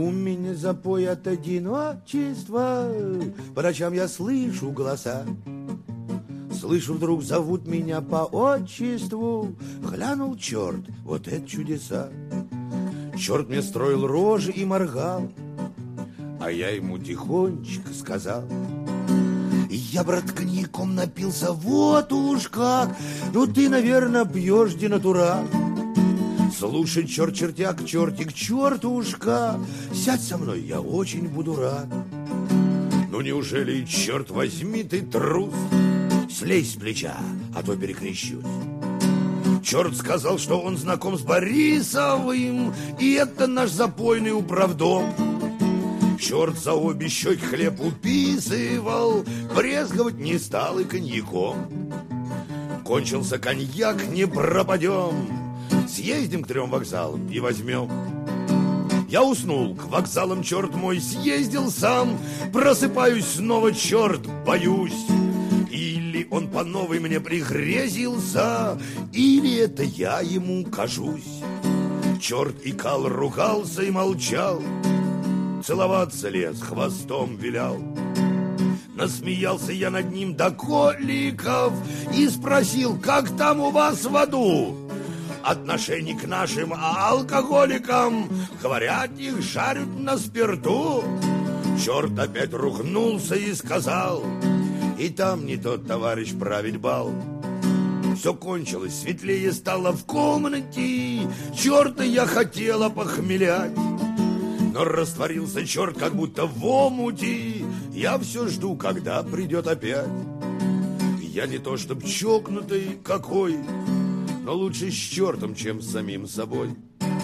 ум меня запой от одиночества. По ночам я слышу голоса. Слышу, вдруг зовут меня по отчеству. Глянул черт, вот это чудеса. Черт мне строил рожи и моргал, а я ему тихонечко сказал: я, брат, коньяком напился, вот уж как. Ну ты, наверное, пьешь денатурал. Слушай, черт, чертяк, чертик, чертушка, сядь со мной, я очень буду рад. Ну неужели, черт возьми, ты трус? Слезь с плеча, а то перекрещусь. Черт сказал, что он знаком с Борисовым, и это наш запойный управдом. Черт за обе щеки хлеб уписывал, брезговать не стал и коньяком. Кончился коньяк, не пропадем, съездим к 3 вокзалам и возьмем. Я уснул, к вокзалам, черт мой, съездил сам. Просыпаюсь снова, черт, боюсь. Или он по новой мне пригрезился, или это я ему кажусь. Черт икал, ругался и молчал, целоваться лез, хвостом вилял. Насмеялся я над ним до коликов и спросил: как там у вас в аду? Отношение к нашим алкоголикам, говорят, их жарят на спирту. Черт опять ругнулся и сказал: и там не тот товарищ править бал. Все кончилось, светлее стало в комнате, черта я хотела похмелять. Но растворился черт, как будто в омуте. Я все жду, когда придет опять. Я не то чтоб чокнутый какой, но лучше с чертом, чем с самим собой.